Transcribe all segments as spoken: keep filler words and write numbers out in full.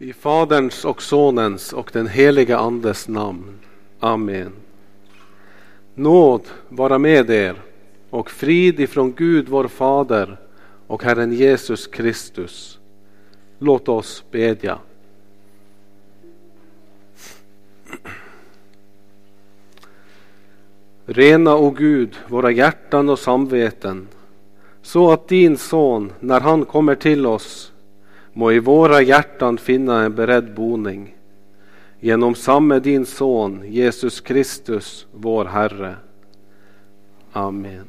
I Faderns och Sonens och den helige Andes namn. Amen. Nåd vara med er och frid ifrån Gud vår Fader och Herren Jesus Kristus. Låt oss bedja. Rena, o Gud, våra hjärtan och samveten, så att din son, när han kommer till oss, må i våra hjärtan finna en beredd boning. Genom samme din son, Jesus Kristus, vår Herre. Amen.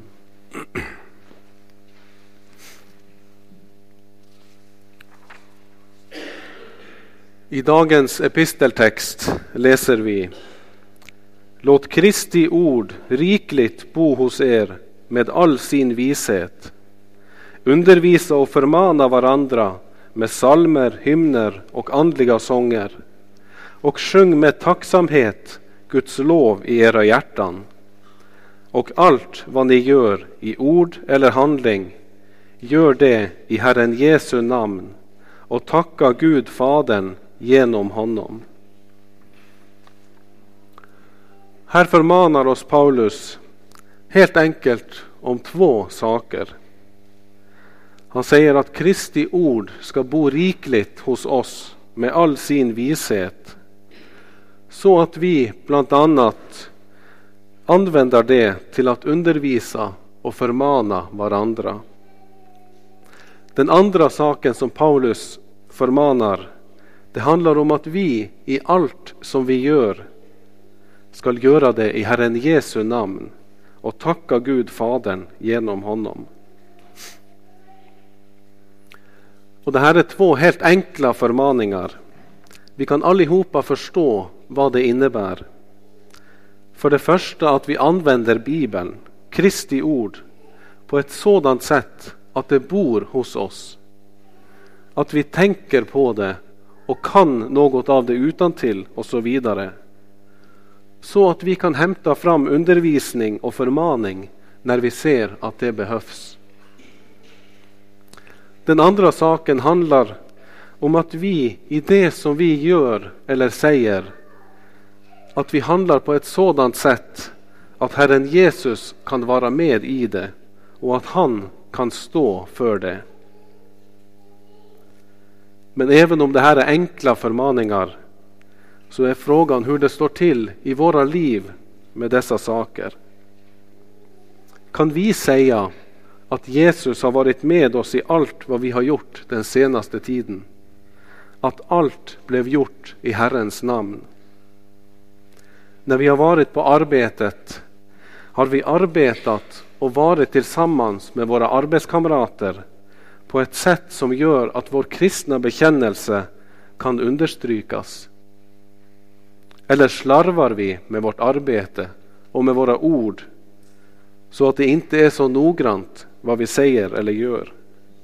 I dagens episteltext läser vi: Låt Kristi ord rikligt bo hos er med all sin vishet. Undervisa och förmana varandra med salmer, hymner och andliga sånger. Och sjung med tacksamhet Guds lov i era hjärtan. Och allt vad ni gör i ord eller handling, gör det i Herren Jesu namn och tacka Gud Fadern genom honom. Här förmanar oss Paulus helt enkelt om två saker. Han säger att Kristi ord ska bo rikligt hos oss med all sin vishet, så att vi bland annat använder det till att undervisa och förmana varandra. Den andra saken som Paulus förmanar, det handlar om att vi i allt som vi gör ska göra det i Herren Jesu namn och tacka Gud Fadern genom honom. Och det här är två helt enkla förmaningar. Vi kan allihopa förstå vad det innebär. För det första att vi använder Bibeln, Kristi ord, på ett sådant sätt att det bor hos oss. Att vi tänker på det och kan något av det utantill och så vidare. Så att vi kan hämta fram undervisning och förmaning när vi ser att det behövs. Den andra saken handlar om att vi i det som vi gör eller säger, att vi handlar på ett sådant sätt att Herren Jesus kan vara med i det och att han kan stå för det. Men även om det här är enkla förmaningar, så är frågan hur det står till i våra liv med dessa saker. Kan vi säga att Jesus har varit med oss i allt vad vi har gjort den senaste tiden? Att allt blev gjort i Herrens namn. När vi har varit på arbetet har vi arbetat och varit tillsammans med våra arbetskamrater på ett sätt som gör att vår kristna bekännelse kan understrykas. Eller slarvar vi med vårt arbete och med våra ord så att det inte är så noggrant vad vi säger eller gör?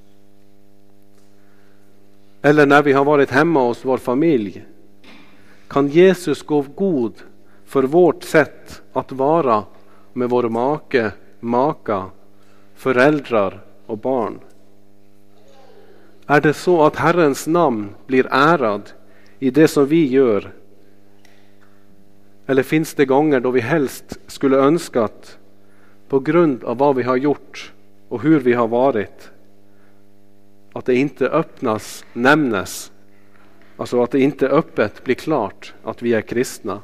Eller när vi har varit hemma hos vår familj, kan Jesus gå god för vårt sätt att vara med vår make, maka, föräldrar och barn? Är det så att Herrens namn blir ärad i det som vi gör? Eller finns det gånger då vi helst skulle önskat, på grund av vad vi har gjort och hur vi har varit, att det inte öppnas, nämnes, alltså att det inte öppet blir klart att vi är kristna?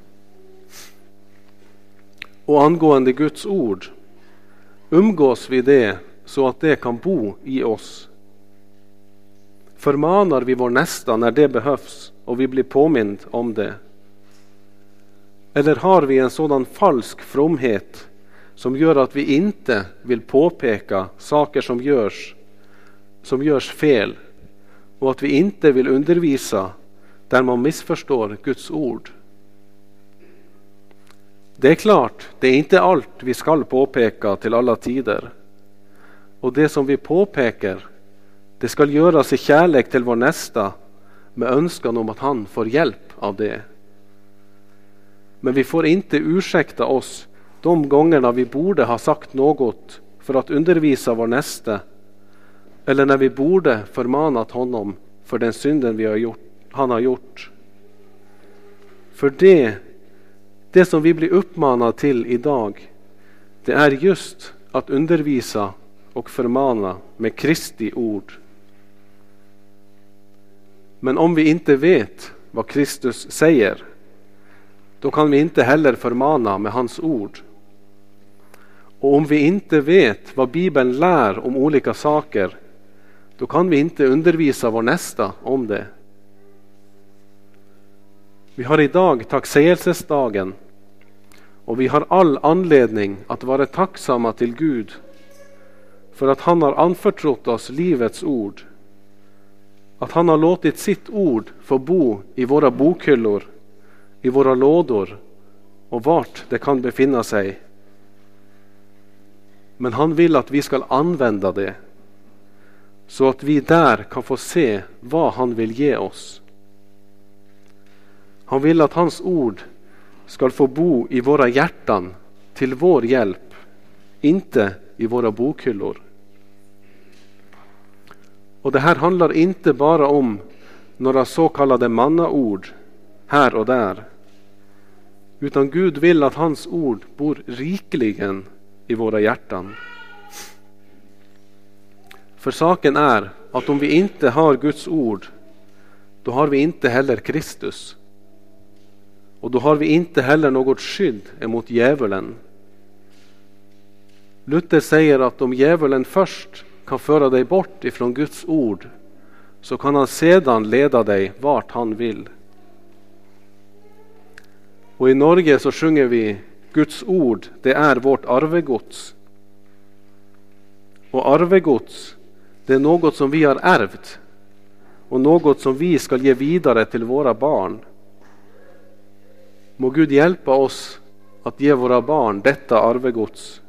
Och angående Guds ord, umgås vi det så att det kan bo i oss? Förmanar vi vår nästa när det behövs och vi blir påmind om det? Eller har vi en sådan falsk fromhet som gör att vi inte vill påpeka saker som görs, som görs fel, och att vi inte vill undervisa där man missförstår Guds ord? Det är klart, det är inte allt vi ska påpeka till alla tider. Och det som vi påpekar, det ska göras i kärlek till vår nästa med önskan om att han får hjälp av det. Men vi får inte ursäkta oss de gångerna vi borde ha sagt något för att undervisa vår nästa, eller när vi borde förmanat honom för den synden vi har gjort, han har gjort. For det, det som vi blir uppmanat till idag, det är just att undervisa och förmana med Kristi ord. Men om vi inte vet vad Kristus säger, då kan vi inte heller förmana med hans ord. Och om vi inte vet vad Bibeln lär om olika saker, då kan vi inte undervisa vår nästa om det. Vi har idag tacksägelsesdagen, och vi har all anledning att vara tacksamma till Gud för att han har anförtrott oss livets ord, att han har låtit sitt ord få bo i våra bokhyllor, i våra lådor och vart det kan befinna sig. Men han vill att vi ska använda det, så att vi där kan få se vad han vill ge oss. Han vill att hans ord ska få bo i våra hjärtan till vår hjälp, inte i våra bokhyllor. Och det här handlar inte bara om några så kallade mannaord här och där, utan Gud vill att hans ord bor rikligen i våra hjärtan. För saken är att om vi inte har Guds ord, då har vi inte heller Kristus. Och då har vi inte heller något skydd emot djävulen. Luther säger att om djävulen först kan föra dig bort ifrån Guds ord, så kan han sedan leda dig vart han vill. Och i Norge så sjunger vi: Guds ord, det är vårt arvegods. Och arvegods, det är något som vi har ärvt, och något som vi ska ge vidare till våra barn. Må Gud hjälpa oss att ge våra barn detta arvegods.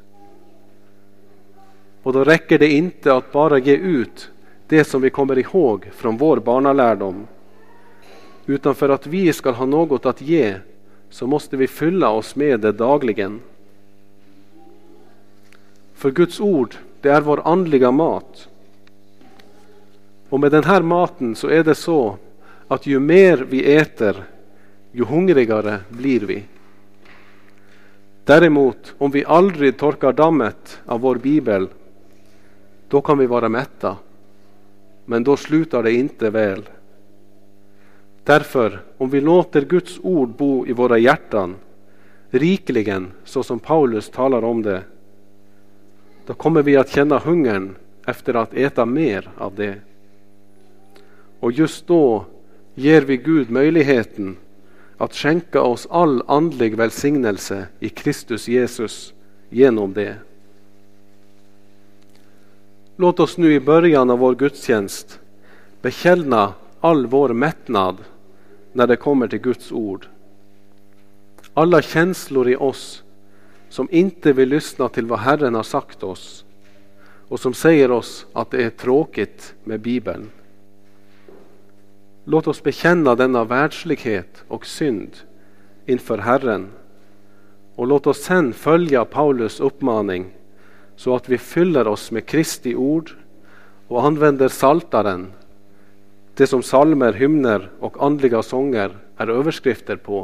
Och då räcker det inte att bara ge ut det som vi kommer ihåg från vår barnalärdom, utan för att vi ska ha något att ge, så måste vi fylla oss med det dagligen. För Guds ord, det är vår andliga mat. Och med den här maten så är det så att ju mer vi äter, ju hungrigare blir vi. Däremot, om vi aldrig torkar dammet av vår bibel, då kan vi vara mätta. Men då slutar det inte väl. Därför, om vi låter Guds ord bo i våra hjärtan rikligen, så som Paulus talar om det, då kommer vi att känna hungern efter att äta mer av det. Och just då ger vi Gud möjligheten att skänka oss all andlig välsignelse i Kristus Jesus genom det. Låt oss nu i början av vår gudstjänst bekänna all vår mättnad när det kommer till Guds ord. Alla känslor i oss som inte vill lyssna till vad Herren har sagt oss, och som säger oss att det är tråkigt med Bibeln. Låt oss bekänna denna världslighet och synd inför Herren, och låt oss sen följa Paulus uppmaning, så att vi fyller oss med Kristi ord och använder saltaren, det som psalmer, hymner och andliga sånger är överskrifter på.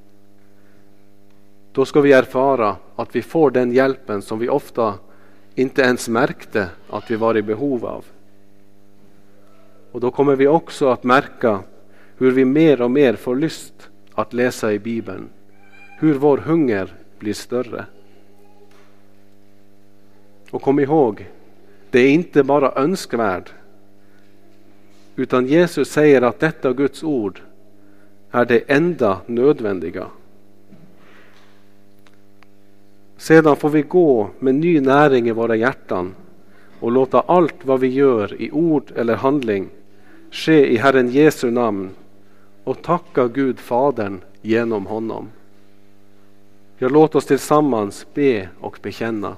Då ska vi erfara att vi får den hjälpen som vi ofta inte ens märkte att vi var i behov av. Och då kommer vi också att märka hur vi mer och mer får lust att läsa i Bibeln, hur vår hunger blir större. Och kom ihåg, det är inte bara önskvärd, utan Jesus säger att detta Guds ord är det enda nödvändiga. Sedan får vi gå med ny näring i våra hjärtan och låta allt vad vi gör i ord eller handling ske i Herren Jesu namn, och tacka Gud Fadern genom honom. Jag låt oss tillsammans be och bekänna.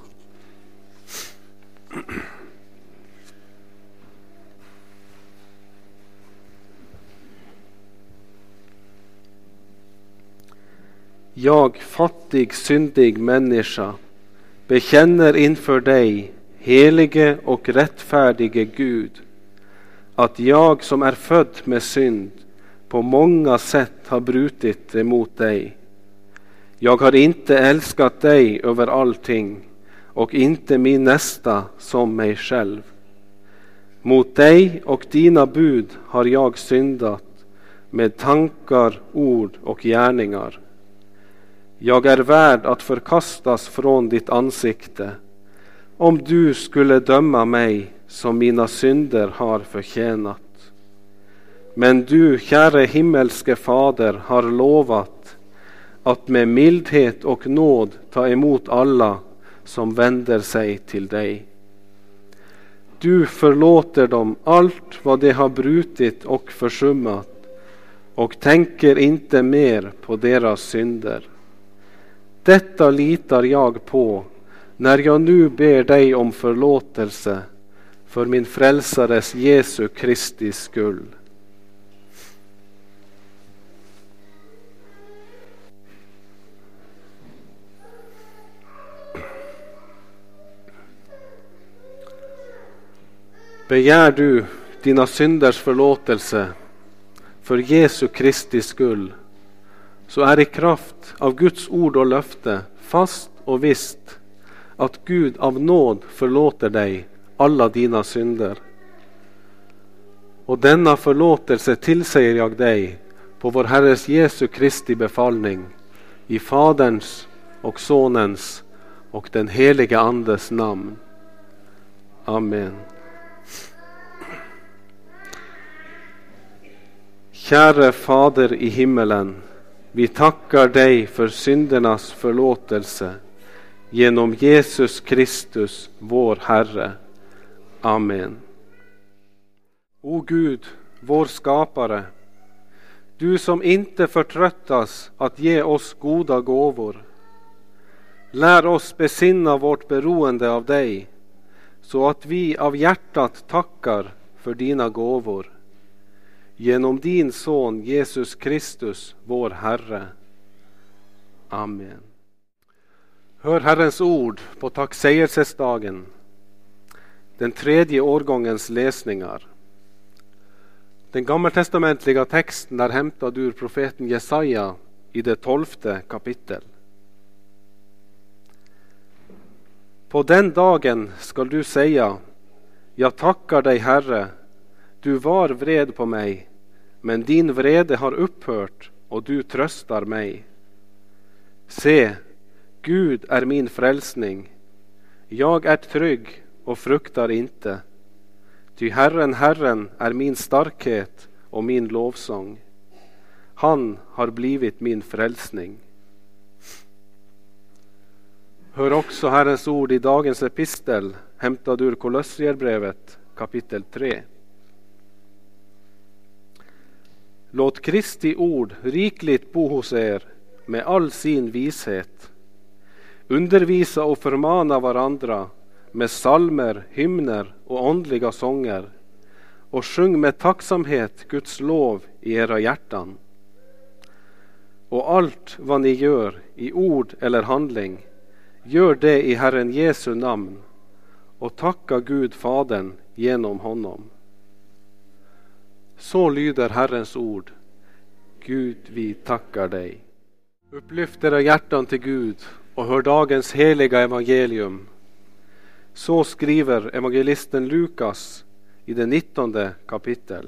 Jag, fattig, syndig människa, bekänner inför dig, helige och rättfärdige Gud, att jag som är född med synd på många sätt har brutit emot dig. Jag har inte älskat dig över allting och inte min nästa som mig själv. Mot dig och dina bud har jag syndat med tankar, ord och gärningar. Jag är värd att förkastas från ditt ansikte, om du skulle döma mig som mina synder har förtjänat. Men du, käre himmelske Fader, har lovat att med mildhet och nåd ta emot alla som vänder sig till dig. Du förlåter dem allt vad de har brutit och försummat och tänker inte mer på deras synder. Detta litar jag på när jag nu ber dig om förlåtelse för min frälsares Jesu Kristi skull. Begär du dina synders förlåtelse för Jesu Kristi skull, så är i kraft av Guds ord och löfte fast och visst att Gud av nåd förlåter dig alla dina synder. Och denna förlåtelse tillsäger jag dig på vår Herres Jesu Kristi befallning, i Faderns och Sonens och den helige Andes namn. Amen. Käre Fader i himmelen, vi tackar dig för syndernas förlåtelse genom Jesus Kristus, vår Herre. Amen. O Gud, vår skapare, du som inte förtröttas att ge oss goda gåvor, lär oss besinna vårt beroende av dig, så att vi av hjärtat tackar för dina gåvor. Genom din son Jesus Kristus, vår Herre. Amen. Hör Herrens ord på tacksägelsesdagen, den tredje årgångens läsningar. Den gammaltestamentliga texten är hämtad ur profeten Jesaja i det tolfte kapitel. På den dagen skall du säga: jag tackar dig, Herre, du var vred på mig, men din vrede har upphört och du tröstar mig. Se, Gud är min frälsning. Jag är trygg och fruktar inte. Ty Herren, Herren är min starkhet och min lovsång. Han har blivit min frälsning. Hör också Herrens ord i dagens epistel, hämtad ur Kolossierbrevet kapitel tre. Låt Kristi ord rikligt bo hos er med all sin vishet. Undervisa och förmana varandra med salmer, hymner och andliga sånger, och sjung med tacksamhet Guds lov i era hjärtan. Och allt vad ni gör i ord eller handling, gör det i Herren Jesu namn och tacka Gud Fadern genom honom. Så lyder Herrens ord. Gud, vi tackar dig. Upplyft era hjärtan till Gud och hör dagens heliga evangelium. Så skriver evangelisten Lukas i det nittonde kapitel.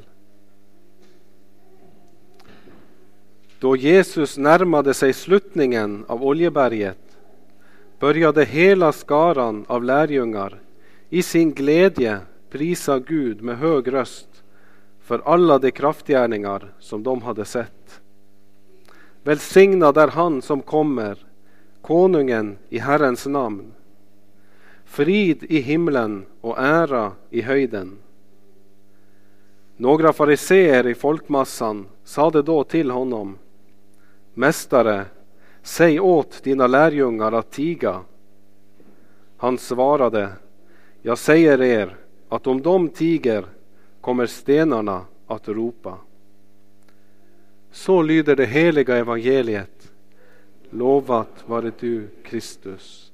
Då Jesus närmade sig sluttningen av Oljeberget, började hela skaran av lärjungar i sin glädje prisa Gud med hög röst för alla de kraftgärningar som de hade sett. Välsignad är han som kommer, konungen i Herrens namn. Frid i himlen och ära i höjden. Några fariseer i folkmassan sade då till honom: Mästare, säg åt dina lärjungar att tiga. Han svarade: jag säger er att om de tiger kommer stenarna att ropa. Så lyder det heliga evangeliet. Lovat vare du, Kristus.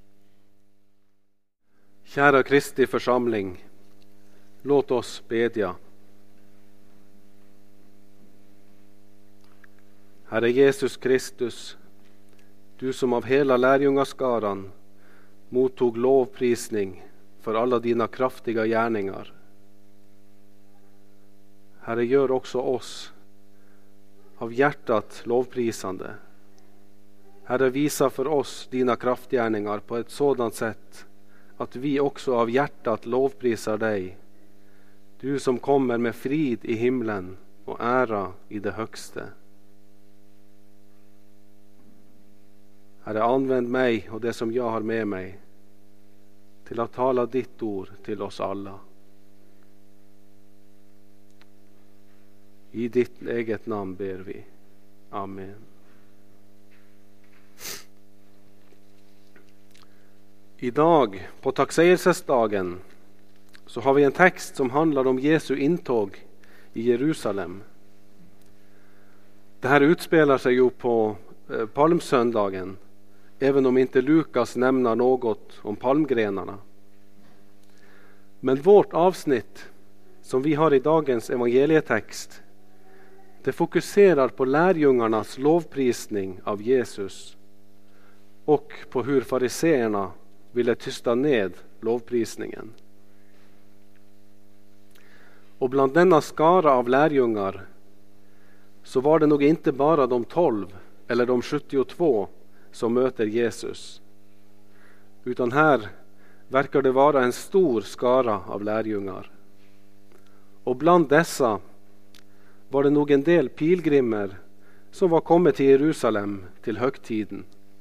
Kära Kristi församling, låt oss bedja. Herre Jesus Kristus, du som av hela lärjungaskaran mottog lovprisning för alla dina kraftiga gärningar. Herre, gör också oss av hjärtat lovprisande. Herre, visa för oss dina kraftgärningar på ett sådant sätt att vi också av hjärtat lovprisar dig, du som kommer med frid i himlen och ära i det högste. Herre, använd mig och det som jag har med mig till att tala ditt ord till oss alla. I ditt eget namn ber vi. Amen. Idag på tacksägelsesdagen så har vi en text som handlar om Jesu intåg i Jerusalem. Det här utspelar sig ju på eh, palmsöndagen, även om inte Lukas nämner något om palmgrenarna. Men vårt avsnitt som vi har i dagens evangelietext, det fokuserar på lärjungarnas lovprisning av Jesus och på hur fariseerna ville tysta ned lovprisningen. Och bland denna skara av lärjungar så var det nog inte bara de tolv eller de sjuttiotvå som möter Jesus, utan här verkar det vara en stor skara av lärjungar. Och bland dessa var det nog en del pilgrimer som var kommit till Jerusalem till högtiden.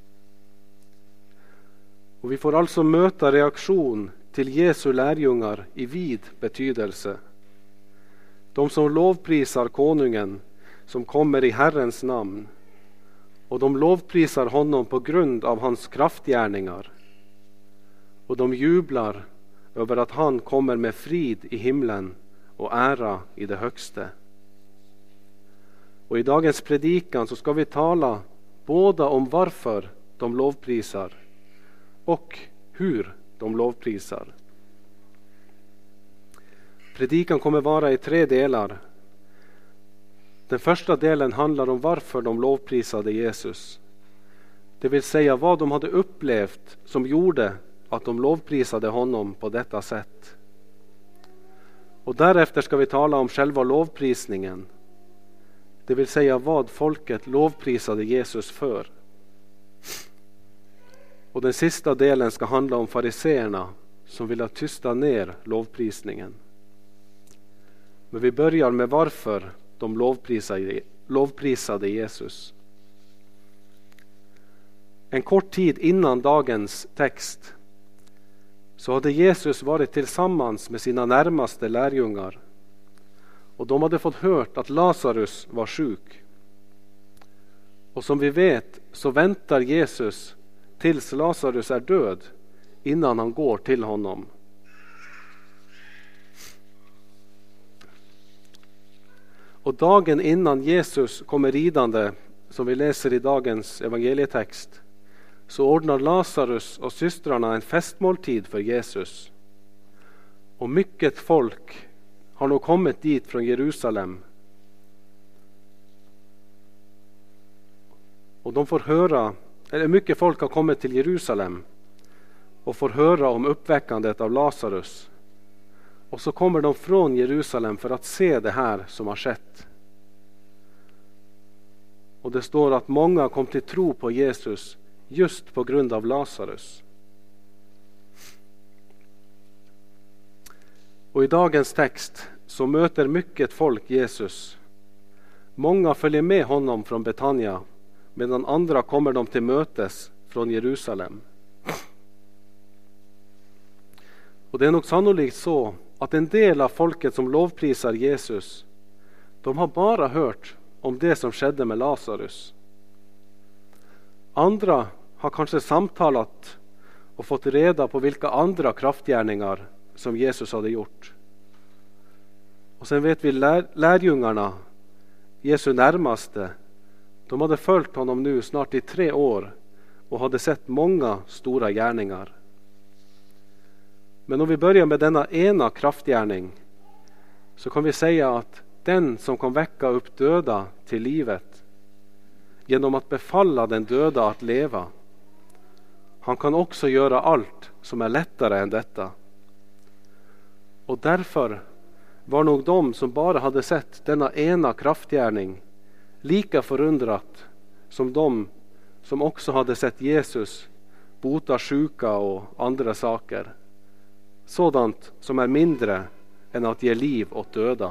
Och vi får alltså möta reaktion till Jesu lärjungar i vid betydelse. De som lovprisar konungen som kommer i Herrens namn, och de lovprisar honom på grund av hans kraftgärningar, och de jublar över att han kommer med frid i himlen och ära i det högste. Och i dagens predikan så ska vi tala både om varför de lovprisar och hur de lovprisar. Predikan kommer vara i tre delar. Den första delen handlar om varför de lovprisade Jesus. Det vill säga vad de hade upplevt som gjorde att de lovprisade honom på detta sätt. Och därefter ska vi tala om själva lovprisningen. Det vill säga vad folket lovprisade Jesus för. Och den sista delen ska handla om fariseerna som ville tysta ner lovprisningen. Men vi börjar med varför de lovprisade, lovprisade Jesus. En kort tid innan dagens text så hade Jesus varit tillsammans med sina närmaste lärjungar, och de hade fått hört att Lazarus var sjuk. Och som vi vet så väntar Jesus tills Lazarus är död innan han går till honom. Och dagen innan Jesus kommer ridande, som vi läser i dagens evangelietext, så ordnar Lazarus och systrarna en festmåltid för Jesus. Och mycket folk har nog kommit dit från Jerusalem. Och de får höra, eller mycket folk har kommit till Jerusalem och får höra om uppväckandet av Lazarus. Och så kommer de från Jerusalem för att se det här som har skett. Och det står att många kom till tro på Jesus just på grund av Lazarus. Och i dagens text så möter mycket folk Jesus. Många följer med honom från Betania, medan andra kommer de till mötes från Jerusalem. Och det är nog sannolikt så att en del av folket som lovprisar Jesus, de har bara hört om det som skedde med Lazarus. Andra har kanske samtalat och fått reda på vilka andra kraftgärningar som Jesus hade gjort. Och sen vet vi lär, lärjungarna, Jesu närmaste, de hade följt honom nu snart i tre år och hade sett många stora gärningar. Men om vi börjar med denna ena kraftgärning så kan vi säga att den som kan väcka upp döda till livet, genom att befalla den döda att leva. Han kan också göra allt som är lättare än detta. Och därför var nog de som bara hade sett denna ena kraftgärning lika förundrat som de som också hade sett Jesus bota sjuka och andra saker. Sådant som är mindre än att ge liv åt döda.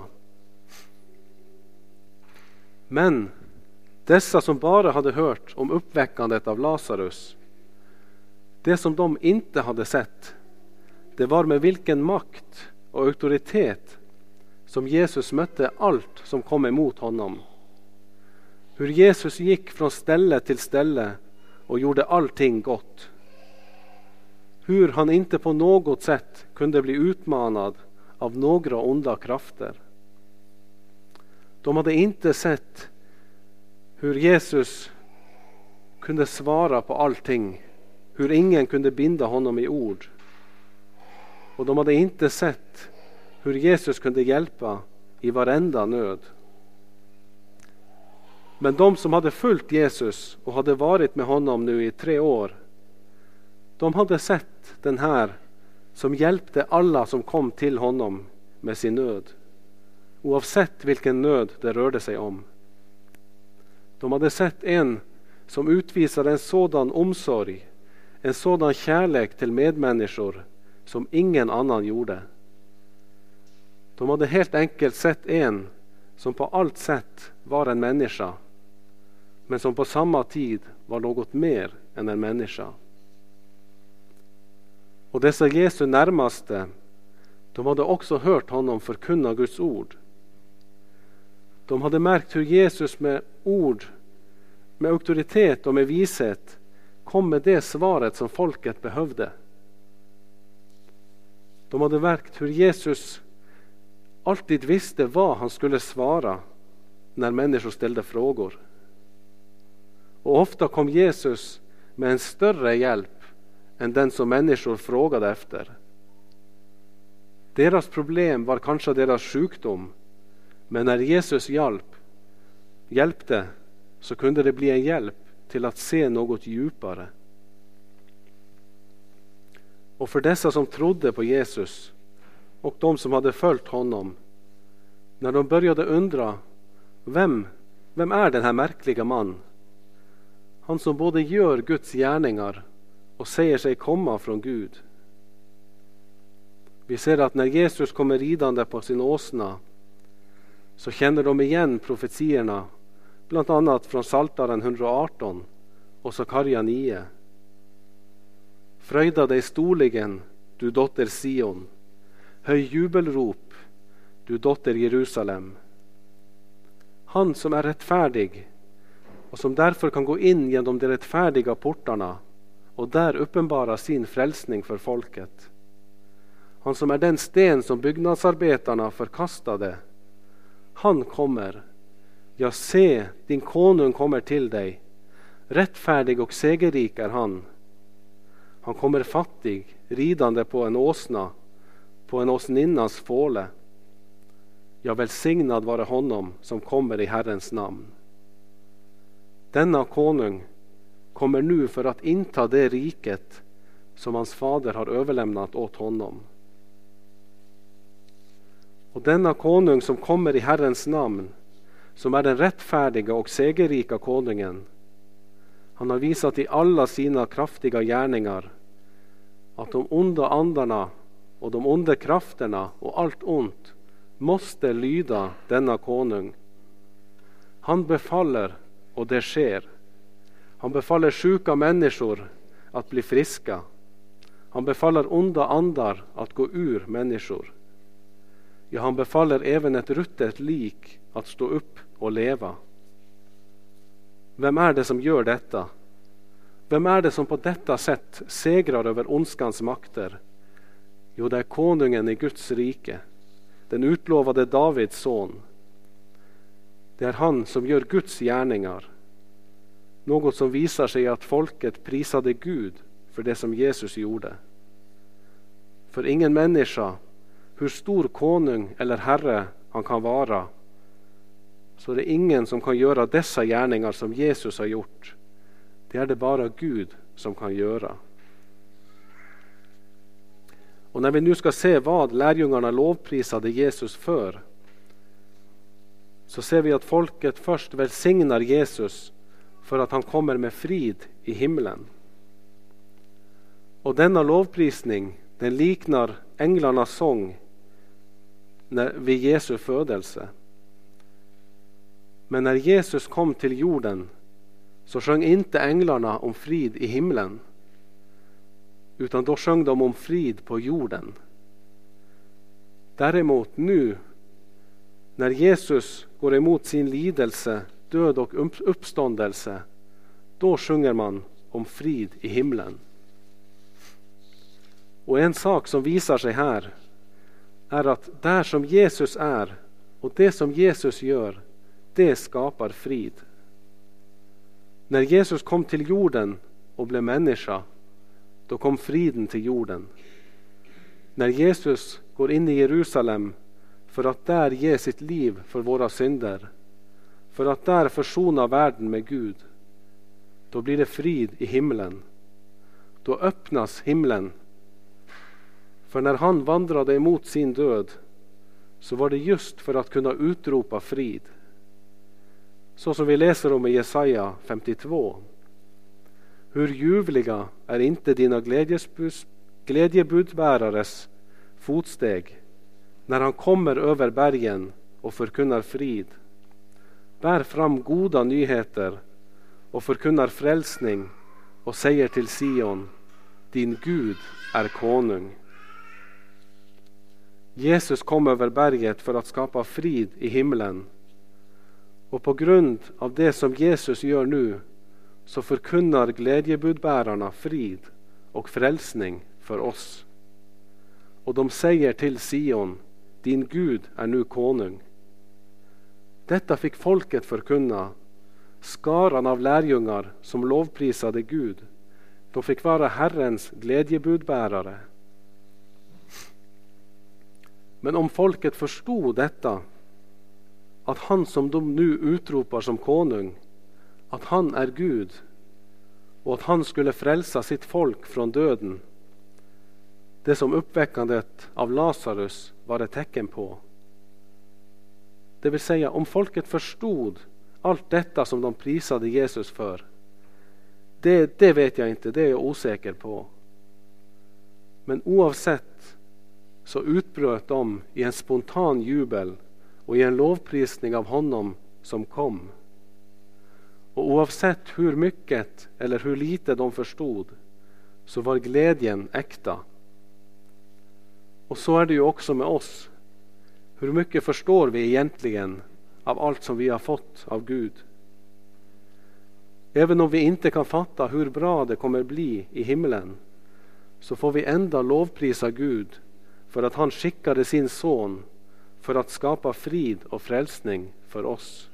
Men dessa som bara hade hört om uppväckandet av Lazarus, det som de inte hade sett, det var med vilken makt och auktoritet som Jesus mötte allt som kom emot honom. Hur Jesus gick från ställe till ställe och gjorde allting gott. Hur han inte på något sätt kunde bli utmanad av några onda krafter. De hade inte sett hur Jesus kunde svara på allting, hur ingen kunde binda honom i ord. Och de hade inte sett hur Jesus kunde hjälpa i varenda nöd. Men de som hade följt Jesus och hade varit med honom nu i tre år, de hade sett den här som hjälpte alla som kom till honom med sin nöd, oavsett vilken nöd det rörde sig om. De hade sett en som utvisade en sådan omsorg, en sådan kärlek till medmänniskor som ingen annan gjorde. De hade helt enkelt sett en som på allt sätt var en människa, men som på samma tid var något mer än en människa. Och dessa Jesu närmaste, de hade också hört honom förkunna Guds ord. De hade märkt hur Jesus med ord, med auktoritet och med vishet kom med det svaret som folket behövde. De hade märkt hur Jesus alltid visste vad han skulle svara när människor ställde frågor. Och ofta kom Jesus med en större hjälp än den som människor frågade efter. Deras problem var kanske deras sjukdom, men när Jesus hjälp, hjälpte så kunde det bli en hjälp till att se något djupare. Och för dessa som trodde på Jesus och de som hade följt honom, när de började undra, vem, vem är den här märkliga man? Han som både gör Guds gärningar och säger sig komma från Gud. Vi ser att när Jesus kommer ridande på sin åsna så känner de igen profetierna, bland annat från Psaltaren hundraarton och Sakarja nio. Fröjda dig storligen, du dotter Sion. Höj jubelrop, du dotter Jerusalem. Han som är rättfärdig och som därför kan gå in genom de rättfärdiga portarna och där uppenbara sin frälsning för folket. Han som är den sten som byggnadsarbetarna förkastade. Han kommer. Jag ser, din konung kommer till dig. Rättfärdig och segerrik är han. Han kommer fattig, ridande på en åsna, på en åsninnas fåle. Jag välsignad vare honom som kommer i Herrens namn. Denna konung kommer nu för att inta det riket som hans fader har överlämnat åt honom. Och denna konung som kommer i Herrens namn, som är den rättfärdiga och segerrika konungen, han har visat i alla sina kraftiga gärningar att de onda andarna och de onda krafterna och allt ont måste lyda denna konung. Han befaller och det sker. Han befaller sjuka människor att bli friska. Han befaller onda andar att gå ur människor. Ja, han befaller även ett ruttet lik att stå upp och leva. Vem är det som gör detta? Vem är det som på detta sätt segrar över ondskans makter? Jo, det är konungen i Guds rike, den utlovade Davids son. Det är han som gör Guds gärningar. Något som visar sig att folket prisade Gud för det som Jesus gjorde. För ingen människa, hur stor konung eller herre han kan vara, så er det ingen som kan gjøre dessa gjerninger som Jesus har gjort. Det er det bare Gud som kan gjøre. Og når vi nå skal se hva lærjungerne lovprisade Jesus før, så ser vi at folket først velsigner Jesus for at han kommer med frid i himmelen. Og denne lovprisning, den liknar englarnas sång ved Jesu fødelse. Men når Jesus kom til jorden, så sjöng inte englarna om frid i himlen, utan då sjöng de om frid på jorden. Däremot nu, när Jesus går emot sin lidelse, död och uppståndelse, då sjunger man om frid i himlen. Och en sak som visar sig här är att där som Jesus är och det som Jesus gör, det skapar frid. När Jesus kom till jorden och blev människa, då kom friden till jorden. När Jesus går in i Jerusalem för att där ge sitt liv för våra synder, för att där försona världen med Gud, då blir det frid i himlen. Då öppnas himlen. För när han vandrade emot sin död, så var det just för att kunna utropa frid. Så som vi läser om i Jesaja femtiotvå. Hur ljuvliga är inte dina glädjebudbärares fotsteg när han kommer över bergen och förkunnar frid. Bär fram goda nyheter och förkunnar frälsning och säger till Sion, din Gud är konung. Jesus kom över berget för att skapa frid i himlen. Och på grund av det som Jesus gör nu, så förkunnar glädjebudbärarna frid och frälsning för oss. Och de säger till Sion, din Gud är nu konung. Detta fick folket förkunna. Skaran av lärjungar som lovprisade Gud, de fick vara Herrens glädjebudbärare. Men om folket förstod detta, att han som de nu utropar som konung, att han är Gud och att han skulle frälsa sitt folk från döden, det som uppväckandet av Lazarus var ett tecken på. Det vill säga, om folket förstod allt detta som de prisade Jesus för, det, det vet jag inte, det är jag osäker på. Men oavsett så utbröt de i en spontan jubel och i en lovprisning av honom som kom. Och oavsett hur mycket eller hur lite de förstod, så var glädjen äkta. Och så är det ju också med oss. Hur mycket förstår vi egentligen av allt som vi har fått av Gud? Även om vi inte kan fatta hur bra det kommer bli i himlen, så får vi ändå lovprisa Gud för att han skickade sin son för att skapa frid och frälsning för oss.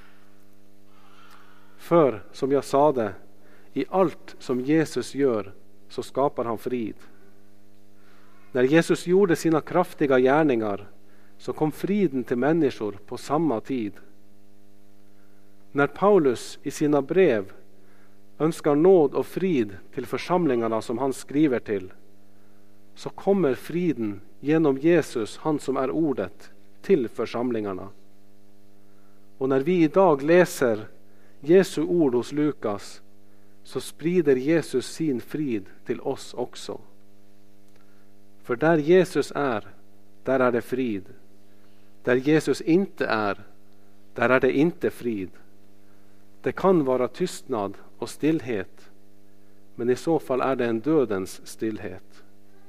För, som jag sa det, i allt som Jesus gör så skapar han frid. När Jesus gjorde sina kraftiga gärningar, så kom friden till människor på samma tid. När Paulus i sina brev önskar nåd och frid till församlingarna som han skriver till, så kommer friden genom Jesus, han som är ordet, till församlingarna. Och när vi idag läser Jesu ord hos Lukas, så sprider Jesus sin frid till oss också. För där Jesus är, där är det frid. Där Jesus inte är, där är det inte frid. Det kan vara tystnad och stillhet, men i så fall är det en dödens stillhet.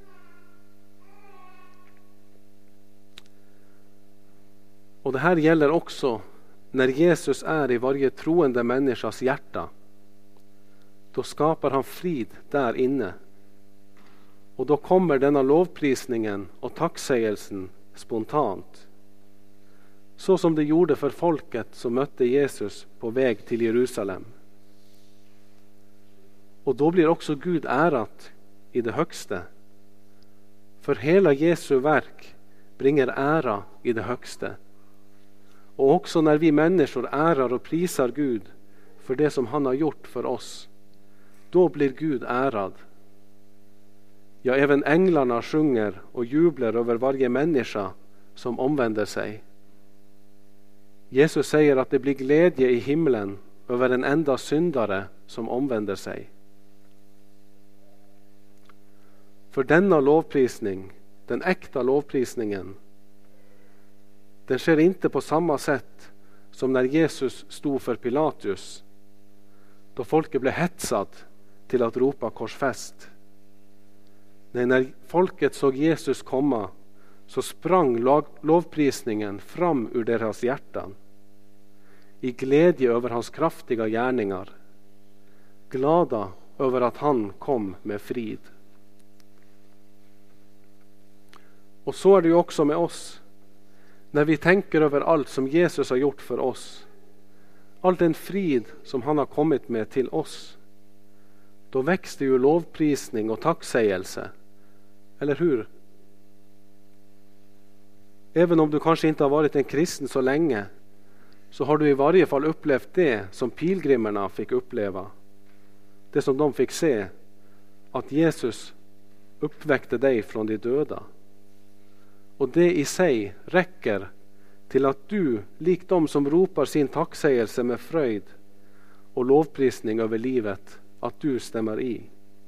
Och det här gäller också när Jesus är i varje troende människas hjärta. Då skapar han frid där inne. Och då kommer denna lovprisningen och tacksägelsen spontant. Så som det gjorde för folket som mötte Jesus på väg till Jerusalem. Och då blir också Gud ärat i det högste. För hela Jesu verk bringer ära i det högste. Och också när vi människor ärar och prisar Gud för det som han har gjort för oss, då blir Gud ärad. Ja, även änglarna sjunger och jublar över varje människa som omvänder sig. Jesus säger att det blir glädje i himlen över en enda syndare som omvänder sig. För denna lovprisning, den äkta lovprisningen, den sker inte på samma sätt som när Jesus stod för Pilatus, då folket blev hetsat till att ropa korsfäst. Nej, när folket såg Jesus komma så sprang lovprisningen fram ur deras hjärtan i glädje över hans kraftiga gärningar, glada över att han kom med frid. Och så är det ju också med oss. När vi tänker över allt som Jesus har gjort för oss, all den frid som han har kommit med till oss, då växte ju lovprisning och tacksägelse. Eller hur? Även om du kanske inte har varit en kristen så länge, så har du i varje fall upplevt det som pilgrimerna fick uppleva. Det som de fick se, att Jesus uppväckte dig från de döda. Och det i sig räcker till att du, likt de som ropar sin tacksägelse med fröjd och lovprisning över livet, att du stämmer i.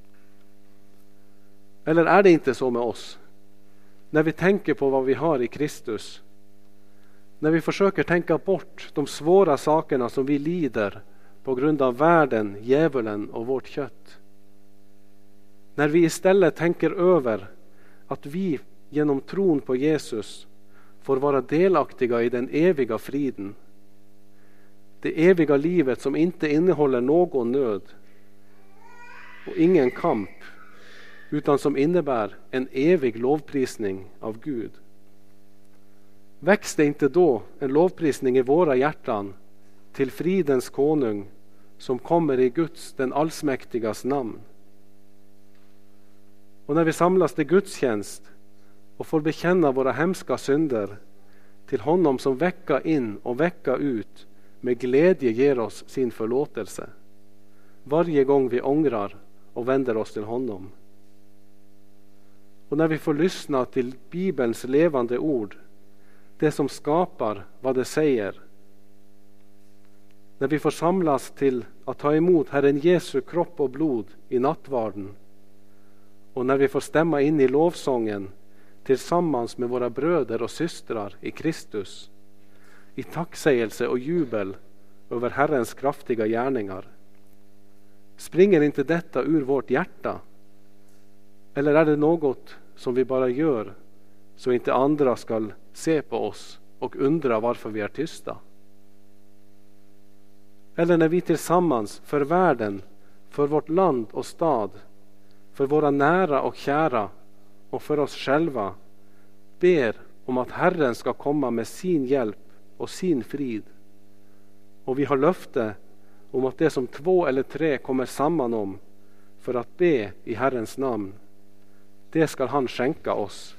Eller är det inte så med oss? När vi tänker på vad vi har i Kristus, när vi försöker tänka bort de svåra sakerna som vi lider på grund av världen, djävulen och vårt kött. När vi istället tänker över att vi genom tron på Jesus får vara delaktiga i den eviga friden. Det eviga livet som inte innehåller någon nöd och ingen kamp, utan som innebär en evig lovprisning av Gud. Växte inte då en lovprisning i våra hjärtan till fridens konung som kommer i Guds, den allsmäktigas namn? Och när vi samlas till gudstjänst och får bekänna våra hemska synder till honom som vecka in och vecka ut med glädje ger oss sin förlåtelse, varje gång vi ångrar och vänder oss till honom. Och när vi får lyssna till Bibelns levande ord, det som skapar vad det säger, när vi får samlas till att ta emot Herren Jesu kropp och blod i nattvarden, och när vi får stämma in i lovsången tillsammans med våra bröder och systrar i Kristus, i tacksägelse och jubel över Herrens kraftiga gärningar, springer inte detta ur vårt hjärta? Eller är det något som vi bara gör så inte andra ska se på oss och undra varför vi är tysta? Eller när vi tillsammans för världen, för vårt land och stad, för våra nära och kära och för oss själva ber om att Herren ska komma med sin hjälp och sin frid, och vi har löfte om att det som två eller tre kommer samman om för att be i Herrens namn, det ska han skänka oss.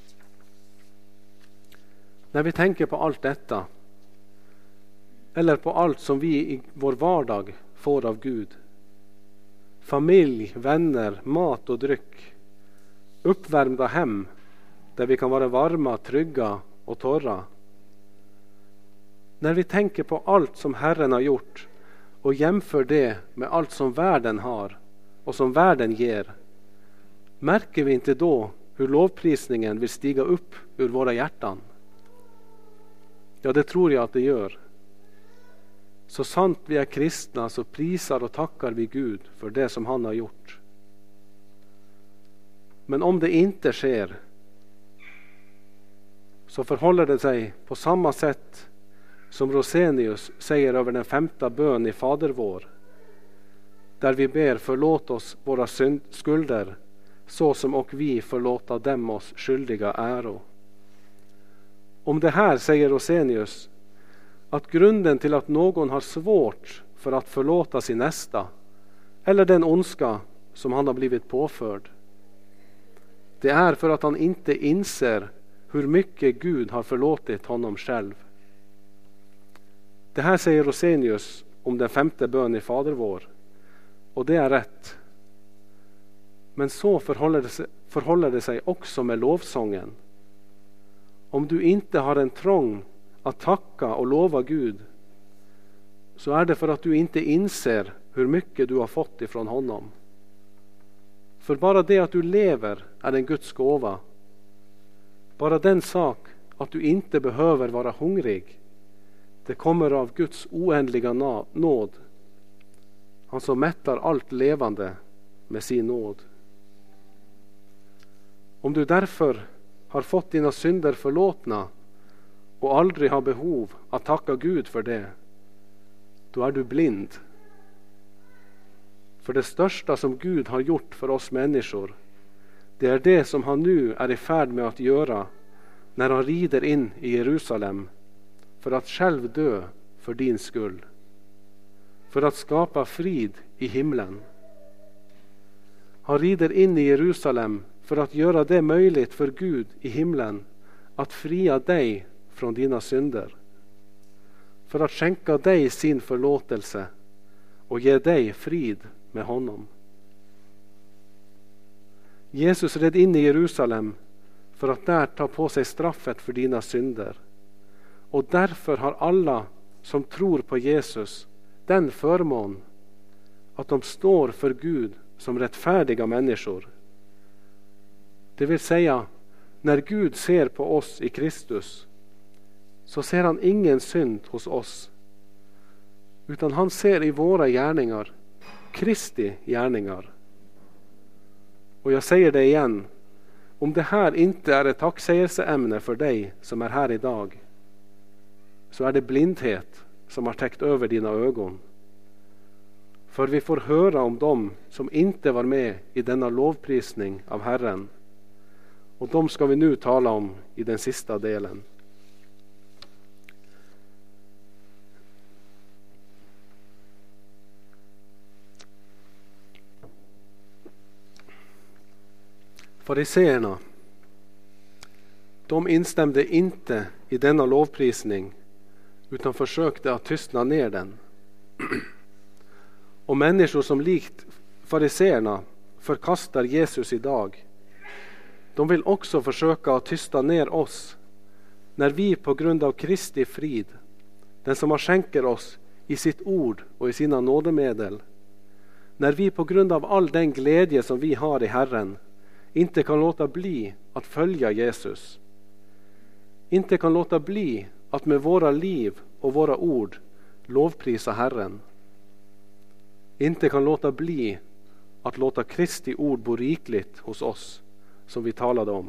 När vi tänker på allt detta, eller på allt som vi i vår vardag får av Gud, familj, vänner, mat och dryck, uppvärmda hem där vi kan vara varma, trygga och torra. När vi tänker på allt som Herren har gjort och jämför det med allt som världen har och som världen ger, märker vi inte då hur lovprisningen vill stiga upp ur våra hjärtan? Ja, det tror jag att det gör. Så sant vi är kristna så prisar och tackar vi Gud för det som han har gjort. Men om det inte sker, så förhåller det sig på samma sätt som Rosenius säger över den femte bön i Fader vår, där vi ber förlåt oss våra synd, skulder, så som och vi förlåta dem oss skyldiga äro. Om det här säger Rosenius att grunden till att någon har svårt för att förlåta sin nästa eller den ondska som han har blivit påförd, det är för att han inte inser hur mycket Gud har förlåtit honom själv. Det her sier Rosenius om den femte bønnen i Fader vår, og det er rett. Men så forholder det seg, forholder det seg også med lovsången. Om du ikke har en trong at takka og lova Gud, så er det for at du ikke innser hvor mye du har fått ifrån honom. For bare det at du lever er en Guds gåva. Bare den sak at du ikke behøver være hungrig, det kommer av Guds oändliga nåd, han som mättar alt levande med sin nåd. Om du derfor har fått dina synder förlåtna og aldri har behov att tacka Gud for det, då er du blind. For det største som Gud har gjort for oss människor, det er det som han nu er i färd med att göra när han rider inn i Jerusalem för att själv dö för din skull, för att skapa frid i himlen. Han rider inn i Jerusalem för att göra det möjligt för Gud i himlen att fria dig från dina synder, för att skänka dig sin förlåtelse och ge dig frid med honom. Jesus red in i Jerusalem för att där ta på sig straffet för dina synder. Och därför har alla som tror på Jesus den förmån att de står för Gud som rättfärdiga människor. Det vill säga, när Gud ser på oss i Kristus, så ser han ingen synd hos oss, utan han ser i våra gärningar Kristi gärningar. Och jag säger det igen, om det här inte är ett tacksägelseämne för dig som är här idag, så är det blindhet som har täckt över dina ögon. För vi får höra om dem som inte var med i denna lovprisning av Herren, och de ska vi nu tala om i den sista delen. Fariseerna, de instämde inte i denna lovprisning, utan försökte att tystna ner den. Och människor som likt fariseerna förkastar Jesus idag, de vill också försöka att tysta ner oss när vi på grund av Kristi frid, den som har skänker oss i sitt ord och i sina nådemedel, när vi på grund av all den glädje som vi har i Herren inte kan låta bli att följa Jesus, inte kan låta bli att med våra liv och våra ord lovprisa Herren, inte kan låta bli att låta Kristi ord bo rikligt hos oss, som vi talade om.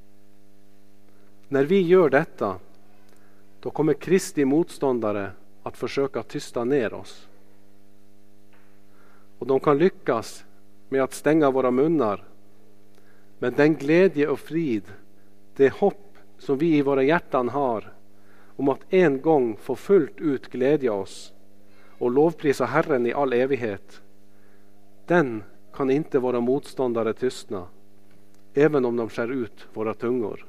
När vi gör detta, då kommer Kristi motståndare att försöka tysta ner oss. Och de kan lyckas med att stänga våra munnar, men den glädje och frid, det hopp som vi i våra hjärtan har om att en gång få fullt ut glädja oss och lovprisa Herren i all evighet, den kan inte våra motståndare tystna, även om de skär ut våra tungor.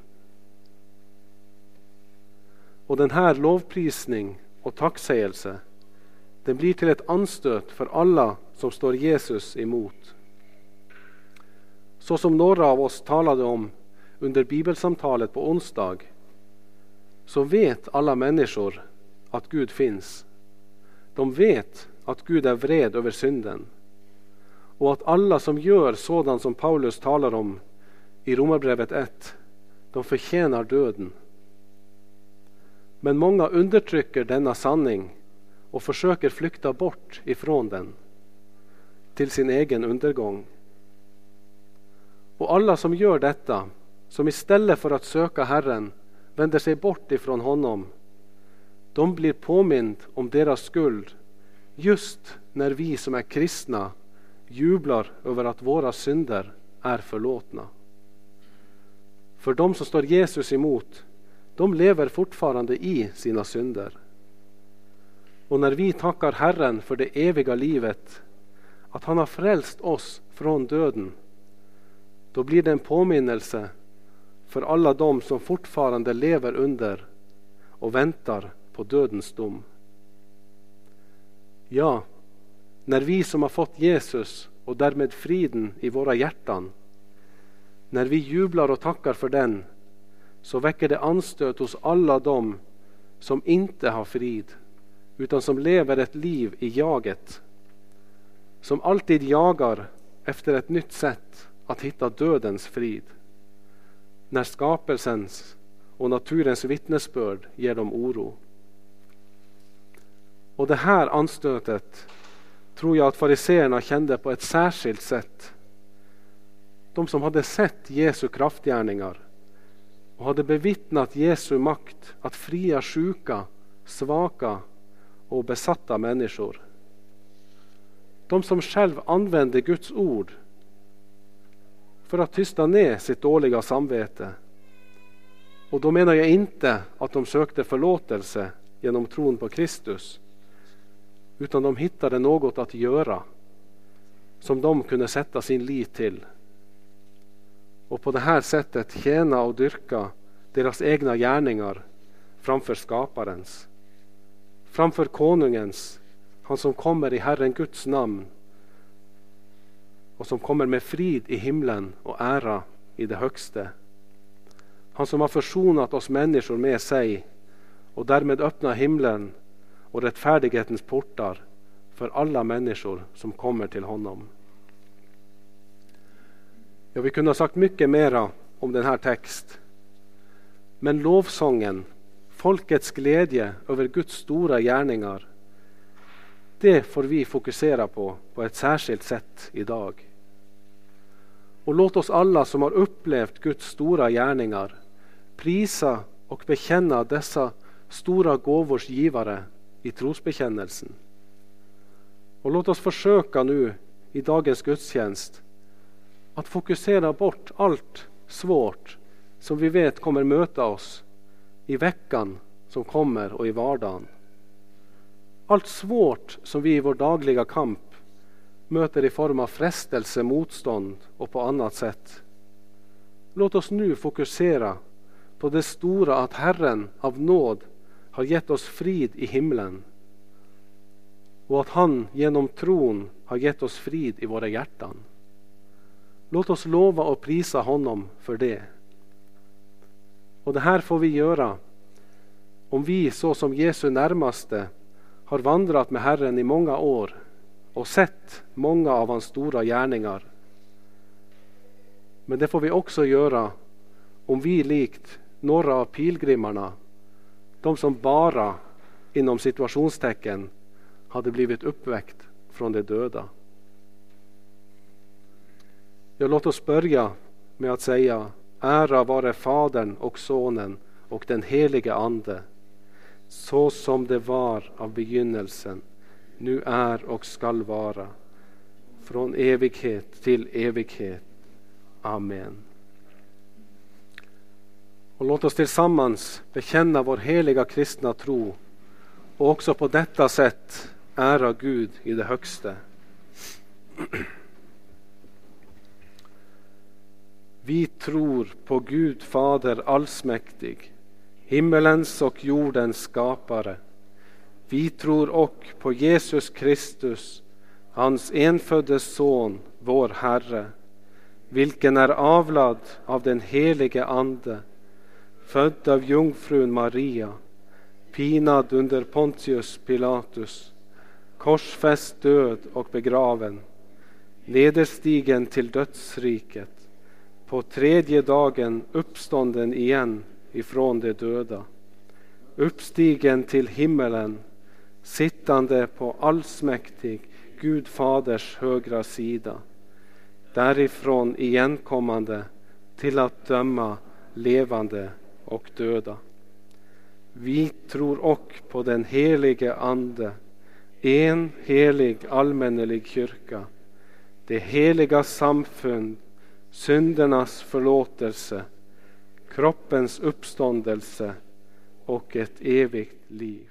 Och den här lovprisning och tacksägelse, den blir till ett anstöt för alla som står Jesus emot. Så som några av oss talade om under bibelsamtalet på onsdag, så vet alla människor att Gud finns. De vet att Gud är vred över synden, och att alla som gör sådant som Paulus talar om i Romarbrevet ett, de förtjänar döden. Men många undertrycker denna sanning och försöker flykta bort ifrån den till sin egen undergång. Och alla som gör detta, som istället för att söka Herren vänder sig bort ifrån honom, de blir påmind om deras skuld just när vi som är kristna jublar över att våra synder är förlåtna. För de som står Jesus emot, de lever fortfarande i sina synder. Och när vi tackar Herren för det eviga livet, att han har frälst oss från döden, då blir det en påminnelse för alla de som fortfarande lever under och väntar på dödens dom. Ja, när vi som har fått Jesus och därmed friden i våra hjärtan, när vi jublar och tackar för den, så väcker det anstöt hos alla dem som inte har frid, utan som lever ett liv i jaget, som alltid jagar efter ett nytt sätt att hitta dödens frid, när skapelsens och naturens vittnesbörd ger dem oro. Och det här anstötet tror jag att fariseerna kände på ett särskilt sätt. De som hade sett Jesu kraftgärningar och hade bevittnat Jesu makt att fria sjuka, svaka och besatta människor. De som själv använde Guds ord för att tysta ner sitt dåliga samvete. Och då menar jag inte att de sökte förlåtelse genom tron på Kristus, utan de hittade något att göra som de kunde sätta sin lit till. Och på det här sättet tjäna och dyrka deras egna gärningar framför skaparens, framför konungens, han som kommer i Herren Guds namn och som kommer med frid i himlen och ära i det högste. Han som har försonat oss människor med sig och därmed öppnar himlen och rättfärdighetens portar för alla människor som kommer till honom. Ja, vi kunde ha sagt mycket mera om den här text. Men lovsången, folkets glädje över Guds stora gärningar, det får vi fokusera på på ett särskilt sätt idag. Och låt oss alla som har upplevt Guds stora gärningar prisa och bekänna dessa stora gåvors givare i trosbekännelsen. Och låt oss försöka nu i dagens gudstjänst att fokusera bort allt svårt som vi vet kommer möta oss i veckan som kommer och i vardagen. Allt svårt som vi i vår dagliga kamp möter i form av frestelse, motstånd och på annat sätt. Låt oss nu fokusera på det stora att Herren av nåd har gett oss frid i himlen och att han genom tron har gett oss frid i våra hjärtan. Låt oss lova och prisa honom för det. Och det här får vi göra om vi så som Jesu närmaste har vandrat med Herren i många år och sett många av hans stora gärningar. Men det får vi också göra om vi likt några av pilgrimarna, de som bara inom situationstecken hade blivit uppväckt från de döda. Ja, låt oss börja med att säga: ära vare Fadern och Sonen och den helige Ande, så som det var av begynnelsen, nu är och skall vara, från evighet till evighet. Amen. Och låt oss tillsammans bekänna vår heliga kristna tro och också på detta sätt ära Gud i det högste. Vi tror på Gud Fader allsmäktig, himmelens och jordens skapare. Vi tror och på Jesus Kristus, hans enfödde son, vår Herre, vilken är avlad av den helige Ande, född av jungfrun Maria, pinad under Pontius Pilatus, korsfäst, död och begraven, nederstigen till dödsriket, på tredje dagen uppstånden igen ifrån de döda, uppstigen till himmelen, sittande på allsmäktig Gud Faders högra sida, därifrån igenkommande till att döma levande och döda. Vi tror och på den helige Ande, en helig allmännelig kyrka, det heliga samfund, syndernas förlåtelse, kroppens uppståndelse och ett evigt liv.